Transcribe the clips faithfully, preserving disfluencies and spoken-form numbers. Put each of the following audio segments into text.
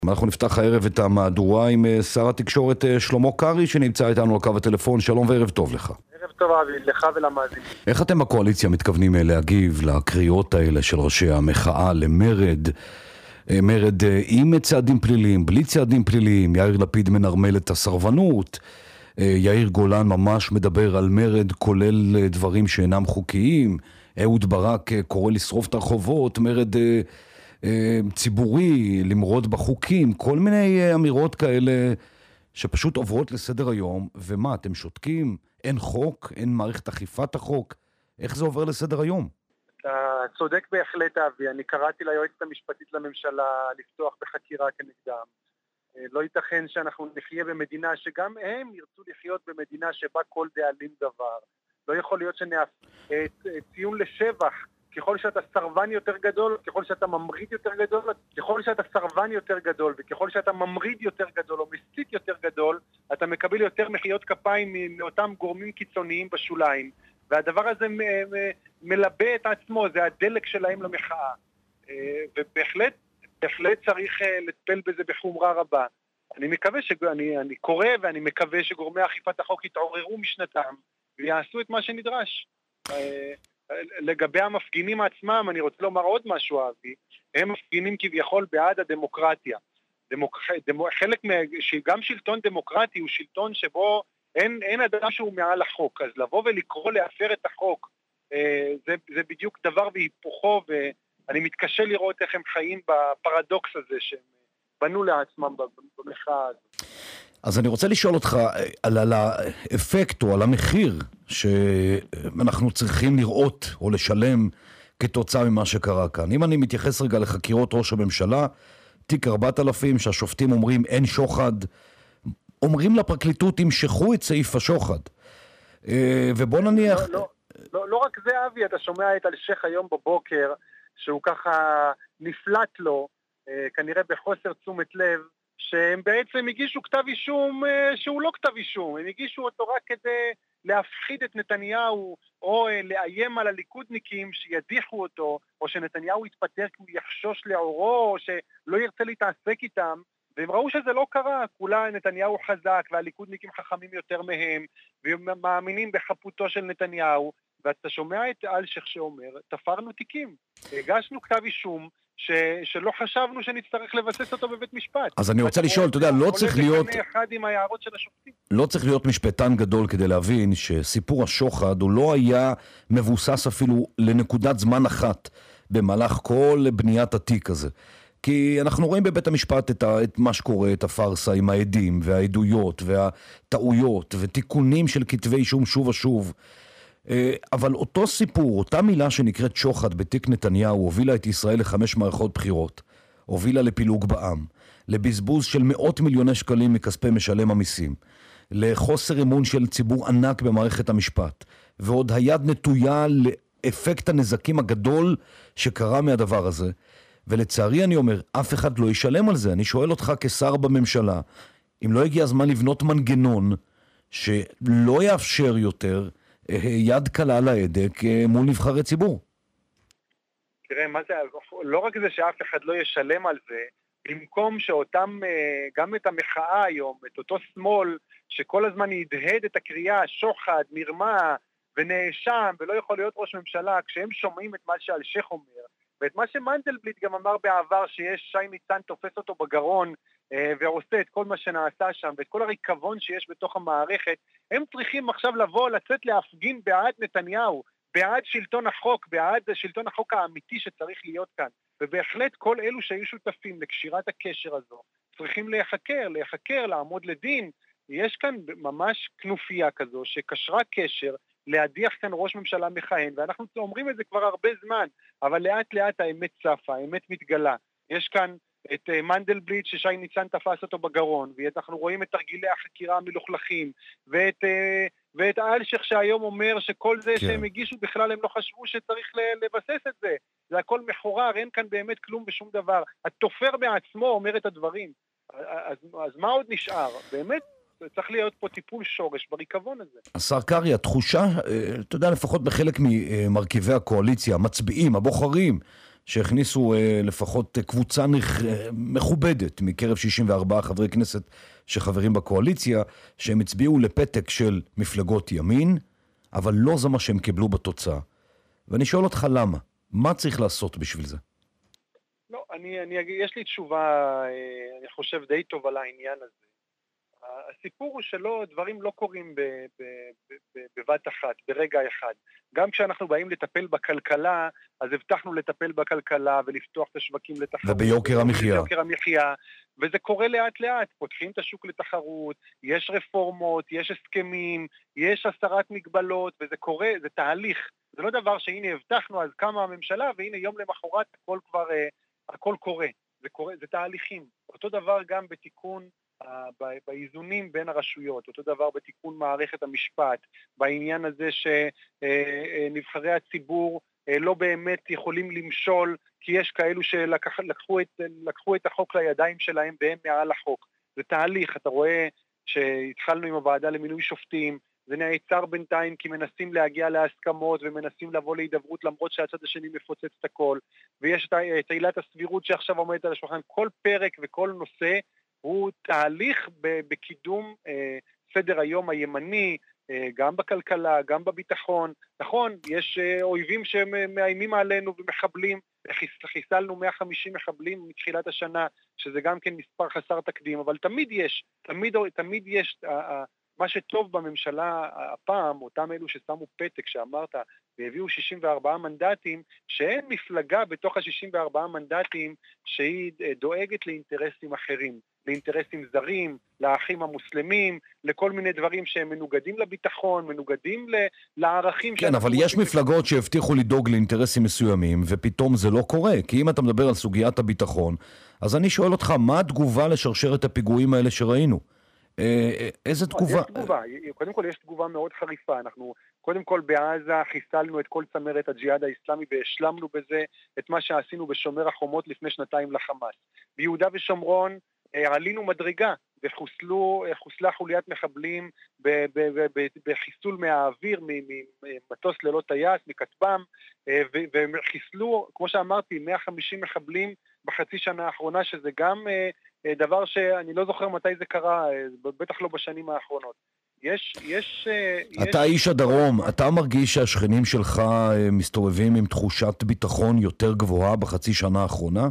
אנחנו נפתח הערב את המהדורה עם שר התקשורת שלמה קרעי שנמצא איתנו על קו הטלפון. שלום וערב טוב לך. ערב טוב אבי, לך ולמאזינים. איך אתם בקואליציה מתכוונים להגיב לקריאות האלה של ראשי המחאה למרד, מרד עם צעדים פליליים, בלי צעדים פליליים? יאיר לפיד מנרמל את הסרבנות, יאיר גולן ממש מדבר על מרד כולל דברים שאינם חוקיים, אהוד ברק קורא לשרוף את הרחובות, מרד ציבורי, למרוד בחוקים, כל מיני אמירות כאלה שפשוט עוברות לסדר היום. ומה, אתם שותקים? אין חוק? אין מערכת אכיפת החוק? איך זה עובר לסדר היום? אתה צודק בהחלט אבי, אני קראתי ליועצת המשפטית לממשלה לפתוח בחקירה כנגדם. לא ייתכן שאנחנו נחיה במדינה שגם הם ירצו לחיות במדינה שבה כל דאלים דבר. לא יכול להיות שציון לשבח, ככל שאתה סרבן יותר גדול, ככל שאתה ממריד יותר גדול, ככל שאתה סרבן יותר גדול, וככל שאתה ממריד יותר גדול או מסית יותר גדול, אתה מקבל יותר מחיאות כפיים מאותם גורמים קיצוניים בשוליים. והדבר הזה מלבה את עצמו, זה הדלק שלהם למחאה. ובהחלט, בהחלט צריך לטפל בזה בחומרה רבה. אני מקווה ש... אני, אני קורא ואני מקווה שגורמי אכיפת החוק יתעוררו משנתם ויעשו את מה שנדרש. לגבי המפגינים עצמם, אני רוצה לומר עוד משהו, אבי. הם מפגינים כביכול בעד הדמוקרטיה. דמוק... דמו... חלק מה... גם שלטון דמוקרטי הוא שלטון שבו אין, אין אדם שהוא מעל החוק. אז לבוא ולקרוא להפר את החוק, זה, זה בדיוק דבר והיפוכו, ואני מתקשה לראות איך הם חיים בפרדוקס הזה שהם בנו לעצמם במחאה הזאת. אז אני רוצה לשאול אותך על, על האפקט או על המחיר שאנחנו צריכים לראות או לשלם כתוצאה ממה שקרה כאן. אם אני מתייחס רגע לחקירות ראש הממשלה, תיק ארבעת אלפים שהשופטים אומרים אין שוחד, אומרים לפרקליטות ימשכו את סעיף השוחד. ובוא נניח... לא, לא, לא, לא רק זה אבי, אתה שומע את אלשך היום בבוקר, שהוא ככה נפלט לו, כנראה בחוסר תשומת לב, שהם בעצם הגישו כתב אישום שהוא לא כתב אישום, הם הגישו אותו רק כדי להפחיד את נתניהו, או לאיים על הליכודניקים שידיחו אותו, או שנתניהו יתפטר כי הוא יחשוש לעורו, או שלא ירצה להתעסק איתם, והם ראו שזה לא קרה. כולה נתניהו חזק, והליכודניקים חכמים יותר מהם, והם מאמינים בחפותו של נתניהו, ואתה שומע את אלשך שאומר, תפרנו תיקים, הגשנו כתב אישום, ש... שלא חשבנו שנצטרך לבסס אותו בבית משפט. אז אני רוצה לשאול, אתה יודע, לא צריך להיות... אחד עם ההערות של השופטים. לא צריך להיות משפטן גדול כדי להבין שסיפור השוחד הוא לא היה מבוסס אפילו לנקודת זמן אחת במהלך כל בניית התיק הזה. כי אנחנו רואים בבית המשפט את, ה... את מה שקורה, את הפרסה עם העדים והעדויות והטעויות ותיקונים של כתבי אישום שוב ושוב. אבל אותו סיפור, אותה מילה שנקראת שוחד בתיק נתניהו, הובילה את ישראל לחמש מערכות בחירות, הובילה לפילוג בעם, לבזבוז של מאות מיליוני שקלים מכספי משלם המיסים, לחוסר אמון של ציבור ענק במערכת המשפט, ועוד היד נטויה לאפקט הנזקים הגדול שקרה מהדבר הזה. ולצערי אני אומר, אף אחד לא ישלם על זה. אני שואל אותך כשר בממשלה, אם לא הגיע הזמן לבנות מנגנון שלא יאפשר יותר יד קלה על ההדק מול נבחרי ציבור. תראה, מה זה, לא רק זה שאף אחד לא ישלם על זה, במקום שאותם, גם את המחאה היום, את אותו שמאל, שכל הזמן ידהד את הקריאה, שוחד, מרמה ונאשם, ולא יכול להיות ראש ממשלה, כשהם שומעים את מה שאלשך אומר, ואת מה שמנדלבליט גם אמר בעבר, שיש שי ניצן תופס אותו בגרון, ועושה את כל מה שנעשה שם, ואת כל הריקבון שיש בתוך המערכת, הם צריכים עכשיו לבוא, לצאת להפגין בעד נתניהו, בעד שלטון החוק, בעד שלטון החוק האמיתי שצריך להיות כאן. ובהחלט כל אלו שהיו שותפים לקשירת הקשר הזו, צריכים להיחקר, להיחקר, לעמוד לדין. יש כאן ממש כנופיה כזו שקשרה קשר, להדיח כאן ראש ממשלה מכהן, ואנחנו אומרים את זה כבר הרבה זמן, אבל לאט לאט האמת צפה, האמת מתגלה. יש כאן את מנדלבליט ששי ניצן תפס אותו בגרון, ואנחנו רואים את תרגילי החקירה המלוכלכים, ואת, ואת אלשך שהיום אומר שכל זה כן. שהם הגישו בכלל הם לא חשבו שצריך לבסס את זה. זה הכל מחורר, אין כאן באמת כלום ושום דבר. התופר בעצמו אומר את הדברים. אז, אז מה עוד נשאר? באמת צריך להיות פה טיפול שורש בריקבון הזה. השר קרעי, התחושה, אתה יודע, לפחות בחלק ממרכיבי הקואליציה, המצביעים, הבוחרים, שהכניסו אה, לפחות קבוצה נכ... מכובדת מקרב שישים וארבעה חברי כנסת שחברים בקואליציה, שהם הצביעו לפתק של מפלגות ימין, אבל לא זה מה שהם קיבלו בתוצאה. ואני שואל אותך למה? מה צריך לעשות בשביל זה? לא, אני, אני, יש לי תשובה, אני חושב די טוב על העניין הזה. הסיפור הוא שלא, דברים לא קורים ב, ב, ב, ב, בבת אחת, ברגע אחד. גם כשאנחנו באים לטפל בכלכלה, אז הבטחנו לטפל בכלכלה ולפתוח את השווקים לתחרות. וביוקר המחיה. וביוקר המחיה, וזה קורה לאט לאט, פותחים את השוק לתחרות, יש רפורמות, יש הסכמים, יש הסרת מגבלות, וזה קורה, זה תהליך. זה לא דבר שהנה הבטחנו, אז קמה הממשלה, והנה יום למחרת הכל כבר, הכל קורה. זה קורה, זה תהליכים. אותו דבר גם בתיקון, באיזונים בין הרשויות, אותו דבר בתיקון מערכת המשפט, בעניין הזה שנבחרי הציבור לא באמת יכולים למשול, כי יש כאלו שלקחו את, לקחו את החוק לידיים שלהם והם מעל החוק. זה תהליך, אתה רואה שהתחלנו עם הוועדה למינוי שופטים, זה נעצר בינתיים כי מנסים להגיע להסכמות ומנסים לבוא להידברות למרות שהצד השני מפוצץ את הכל, ויש את עילת הסבירות שעכשיו עומדת על השולחן. כל פרק וכל נושא הוא תהליך בקידום אה, סדר היום הימני, אה, גם בכלכלה, גם בביטחון. נכון, יש אה, אויבים שמאיימים עלינו ומחבלים, חיסלנו מאה וחמישים מחבלים מתחילת השנה, שזה גם כן מספר חסר תקדים, אבל תמיד יש, תמיד, תמיד יש, אה, אה, מה שטוב בממשלה הפעם, אותם אלו ששמו פתק שאמרת, והביאו שישים וארבעה מנדטים, שאין מפלגה בתוך ה-שישים וארבעה מנדטים שהיא דואגת לאינטרסים אחרים, לאינטרסים זרים, לאחים המוסלמים, לכל מיני דברים שהם מנוגדים לביטחון, מנוגדים לערכים. כן, אבל יש מפלגות שהבטיחו לדאוג לאינטרסים מסוימים, ופתאום זה לא קורה. כי אם אתה מדבר על סוגיית הביטחון, אז אני שואל אותך, מה התגובה לשרשרת הפיגועים האלה שראינו? איזה תגובה? יש תגובה, קודם כל יש תגובה מאוד חריפה. אנחנו קודם כל בעזה חיסלנו את כל צמרת הג'יהאד האסלאמי והשלמנו בזה את מה שעשינו בשומר החומות לפני שנתיים לחמאס. ביהודה ושומרון עלינו מדרגה וחוסלו, חוסלה חוליית מחבלים בחיסול מהאוויר, ממטוס ללא טייס, מכתבם, וחיסלו, כמו שאמרתי, מאה וחמישים מחבלים בחצי שנה האחרונה, שזה גם דבר שאני לא זוכר מתי זה קרה, בטח לא בשנים האחרונות. יש, יש, אתה יש... איש הדרום, אתה מרגיש שהשכנים שלך מסתובבים עם תחושת ביטחון יותר גבוהה בחצי שנה האחרונה?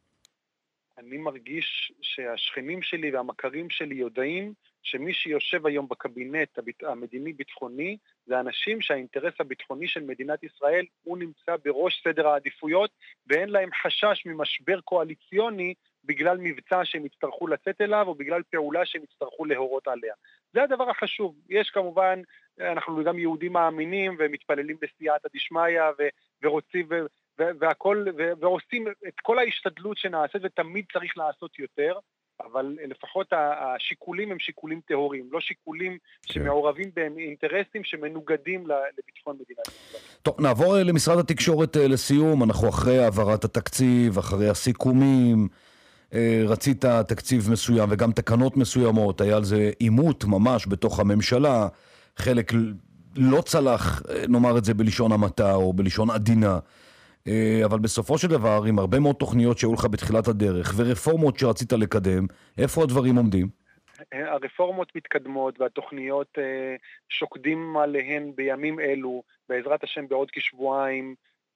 אני מרגיש שהשכנים שלי והמכרים שלי יודעים שמי שיושב היום בקבינט המדיני-ביטחוני זה אנשים שהאינטרס הביטחוני של מדינת ישראל הוא נמצא בראש סדר העדיפויות, ואין להם חשש ממשבר קואליציוני בגלל מבצע שהם יצטרכו לצאת אליו או בגלל פעולה שהם יצטרכו להורות עליה. זה הדבר החשוב. יש כמובן, אנחנו גם יהודים מאמינים ומתפללים בסייעתא דשמיא ורוצים ו... והכל, ועושים את כל ההשתדלות שנעשית, ותמיד צריך לעשות יותר, אבל לפחות השיקולים הם שיקולים טהוריים, לא שיקולים שמעורבים בהם אינטרסים שמנוגדים לביטחון מדינת ישראל. טוב, נעבור למשרד התקשורת לסיום. אנחנו אחרי העברת התקציב, אחרי הסיכומים, רצית תקציב מסוים וגם תקנות מסוימות, היה על זה עימות ממש בתוך הממשלה, חלק לא צלח, נאמר את זה בלשון המעטה או בלשון עדינה, אבל בסופו של דבר, עם הרבה מאוד תוכניות שהיו לך בתחילת הדרך, ורפורמות שרצית לקדם, איפה הדברים עומדים? הרפורמות מתקדמות, והתוכניות שוקדים עליהן בימים אלו, בעזרת השם בעוד כשבועיים,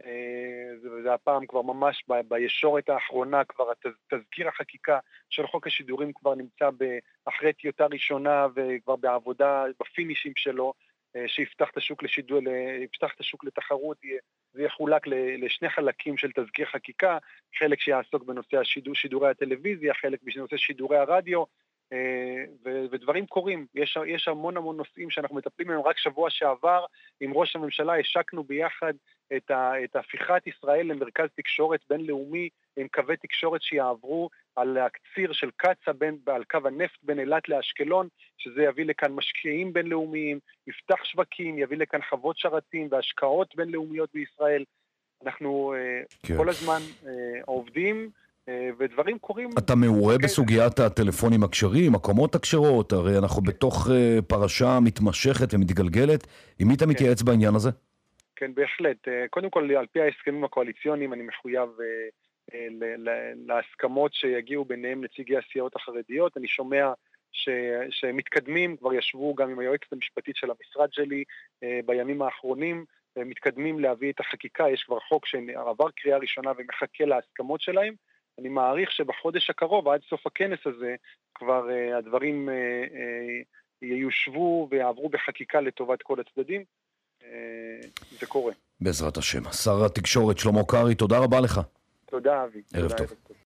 זה הפעם כבר ממש בישורת האחרונה, כבר תזכיר החקיקה של חוק השידורים כבר נמצא אחרי טיוטה ראשונה, וכבר בעבודה בפינישים שלו, שיפתח את השוק לשידור, יפתח את השוק לתחרות, זה יחולק לשני חלקים של תזכיר חקיקה, חלק שיעסוק בנושא השידור, שידורי הטלוויזיה, חלק בנושא שידורי הרדיו, ודברים קורים. יש, יש המון המון נושאים שאנחנו מטפלים בהם. רק שבוע שעבר עם ראש הממשלה השקנו ביחד את, ה, את הפיכת ישראל למרכז תקשורת בינלאומי, עם קווי תקשורת שיעברו על הקציר של קצה בין, על קו הנפט בין אילת לאשקלון, שזה יביא לכאן משקיעים בינלאומיים, יפתח שווקים, יביא לכאן חוות שרתים והשקעות בינלאומיות בישראל. אנחנו כן. כל הזמן עובדים, ודברים קורים. אתה מעורה בסוגיית הטלפונים הכשרים, הקומות הכשרות, הרי אנחנו בתוך פרשה מתמשכת ומתגלגלת. עם מי אתה מתייעץ בעניין הזה? כן, בהחלט. קודם כל, על פי ההסכמים הקואליציוניים, אני מחויב להסכמות שיגיעו ביניהם נציגי הסיעות החרדיות. אני שומע ש, שמתקדמים, כבר ישבו גם עם היועצת המשפטית של המשרד שלי בימים האחרונים, מתקדמים להביא את החקיקה. יש כבר חוק שעבר קריאה ראשונה ומחכה להסכמות שלהם. אני מעריך שבחודש הקרוב, עד סוף הכנס הזה, כבר הדברים ייושבו ויעברו בחקיקה לטובת כל הצדדים. זה קורה. בעזרת השם. שר התקשורת שלמה קרעי, תודה רבה לך. תודה אבי. ערב טוב.